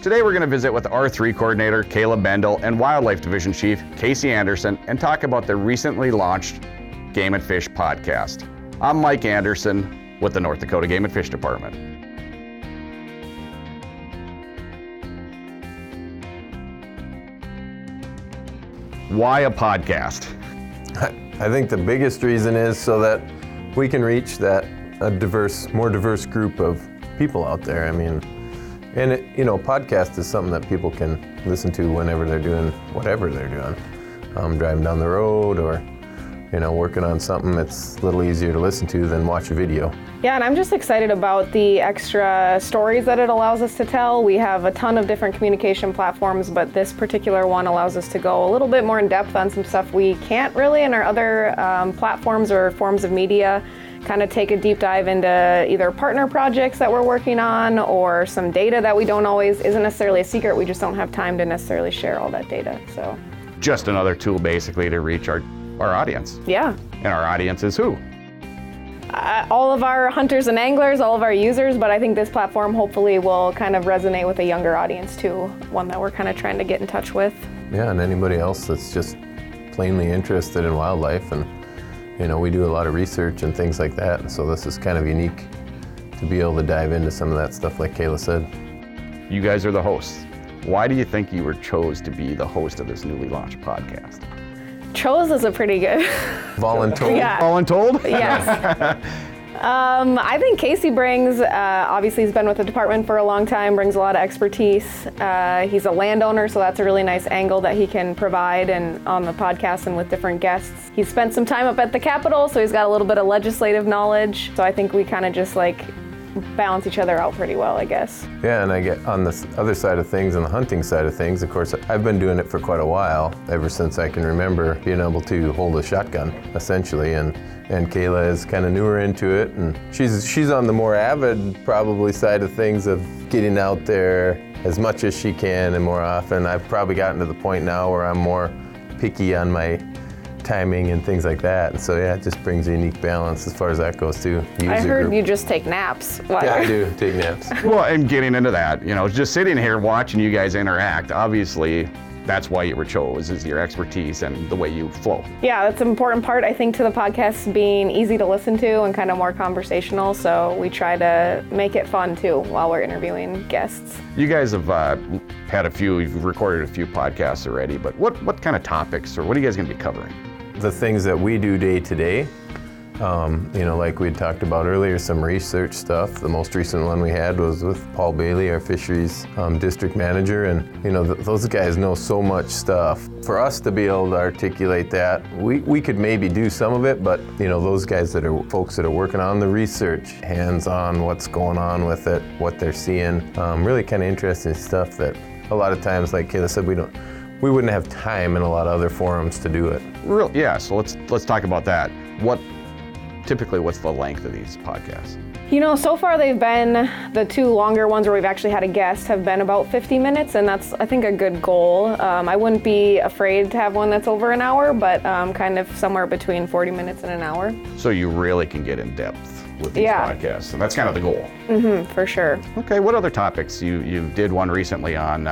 Today we're going to visit with R3 Coordinator Caleb Bendel and Wildlife Division Chief Casey Anderson and talk about the recently launched Game and Fish podcast. I'm Mike Anderson with the North Dakota Game and Fish Department. Why a podcast? I think the biggest reason is so that we can reach more diverse group of people out there. I mean, and podcast is something that people can listen to whenever they're doing whatever they're doing. Driving down the road or, working on something that's a little easier to listen to than watch a video. Yeah, and I'm just excited about the extra stories that it allows us to tell. We have a ton of different communication platforms, but this particular one allows us to go a little bit more in depth on some stuff we can't really in our other platforms or forms of media. Kind of take a deep dive into either partner projects that we're working on or some data that isn't necessarily a secret. We just don't have time to necessarily share all that data. So just another tool basically to reach our audience. Yeah. And our audience is who? All of our hunters and anglers, all of our users, but I think this platform hopefully will kind of resonate with a younger audience too, one that we're kind of trying to get in touch with. Yeah, and anybody else that's just plainly interested in wildlife, and we do a lot of research and things like that, and so this is kind of unique to be able to dive into some of that stuff like Kayla said. You guys are the hosts. Why do you think you were chose to be the host of this newly launched podcast? Chose is a pretty good... Voluntold? Yeah. Voluntold? Yes. I think Casey brings, obviously he's been with the department for a long time, brings a lot of expertise. He's a landowner, so that's a really nice angle that he can provide and on the podcast and with different guests. He's spent some time up at the Capitol, so he's got a little bit of legislative knowledge. So I think we kind of just balance each other out pretty well, I guess. Yeah, and I get on the other side of things, on the hunting side of things, of course, I've been doing it for quite a while, ever since I can remember being able to hold a shotgun, essentially, and Kayla is kind of newer into it, and she's on the more avid, probably, side of things of getting out there as much as she can and more often. I've probably gotten to the point now where I'm more picky on my timing and things like that, and so yeah, it just brings a unique balance as far as that goes too. I heard you just take naps. Yeah, I do take naps. Well, and getting into that, just sitting here watching you guys interact, obviously that's why you were chose, is your expertise and the way you flow. Yeah, that's an important part, I think, to the podcast being easy to listen to and kind of more conversational, so we try to make it fun too while we're interviewing guests. You guys have you've recorded a few podcasts already, but what kind of topics or what are you guys going to be covering? The things that we do day to day, like we talked about earlier, some research stuff. The most recent one we had was with Paul Bailey, our fisheries district manager, and those guys know so much stuff. For us to be able to articulate that, we could maybe do some of it, but those guys folks that are working on the research, hands-on, what's going on with it, what they're seeing, really kind of interesting stuff that a lot of times, like Kayla said, we wouldn't have time in a lot of other forums to do it. Yeah, so let's talk about that. Typically, what's the length of these podcasts? So far they've been, the two longer ones where we've actually had a guest have been about 50 minutes, and that's, I think, a good goal. I wouldn't be afraid to have one that's over an hour, but kind of somewhere between 40 minutes and an hour. So you really can get in depth with these podcasts, and that's kind of the goal. Mm-hmm, for sure. Okay, what other topics? You did one recently on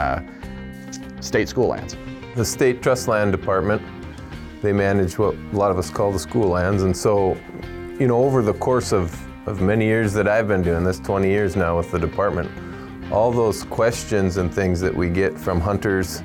state school lands. The State Trust Land Department, they manage what a lot of us call the school lands, and so, over the course of many years that I've been doing this, 20 years now with the department, all those questions and things that we get from hunters,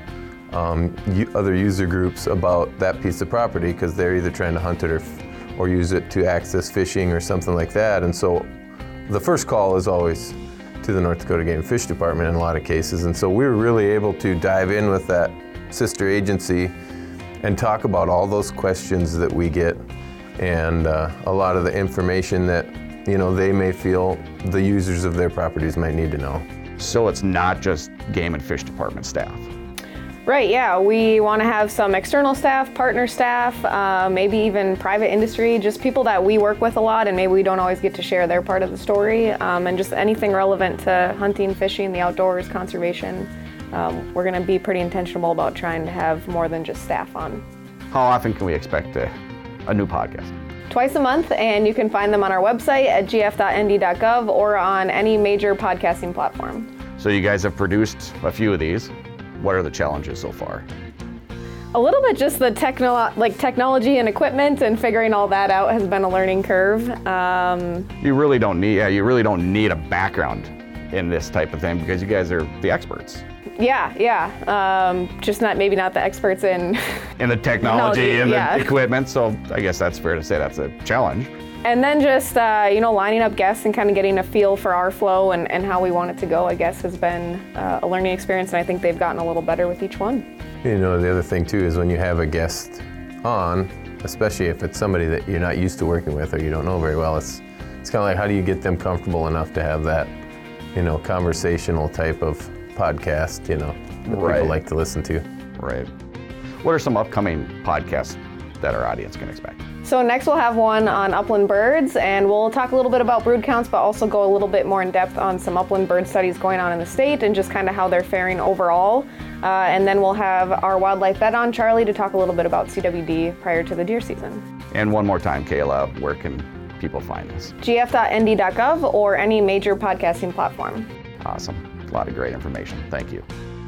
other user groups about that piece of property, because they're either trying to hunt it or use it to access fishing or something like that, and so the first call is always to the North Dakota Game and Fish Department in a lot of cases, and so we were really able to dive in with that sister agency and talk about all those questions that we get and a lot of the information that they may feel the users of their properties might need to know. So it's not just Game and Fish Department staff. Right, yeah, we want to have some external staff, partner staff, maybe even private industry, just people that we work with a lot and maybe we don't always get to share their part of the story, and just anything relevant to hunting, fishing, the outdoors, conservation. We're going to be pretty intentional about trying to have more than just staff on. How often can we expect a new podcast? Twice a month, and you can find them on our website at gf.nd.gov or on any major podcasting platform. So you guys have produced a few of these. What are the challenges so far? A little bit just the technology and equipment and figuring all that out has been a learning curve. You really don't need a background in this type of thing because you guys are the experts. Yeah. Just maybe not the experts in In the technology and yeah. the equipment, so I guess that's fair to say that's a challenge. And then just, lining up guests and kind of getting a feel for our flow and how we want it to go, I guess, has been a learning experience, and I think they've gotten a little better with each one. You know, the other thing too is when you have a guest on, especially if it's somebody that you're not used to working with or you don't know very well, it's kind of like, how do you get them comfortable enough to have that, conversational type of podcast, that Right. people like to listen to. Right. What are some upcoming podcasts that our audience can expect? So next we'll have one on upland birds, and we'll talk a little bit about brood counts, but also go a little bit more in depth on some upland bird studies going on in the state and just kind of how they're faring overall. And then we'll have our wildlife vet on, Charlie, to talk a little bit about CWD prior to the deer season. And one more time, Kayla, where can people find us? gf.nd.gov or any major podcasting platform. Awesome. A lot of great information. Thank you.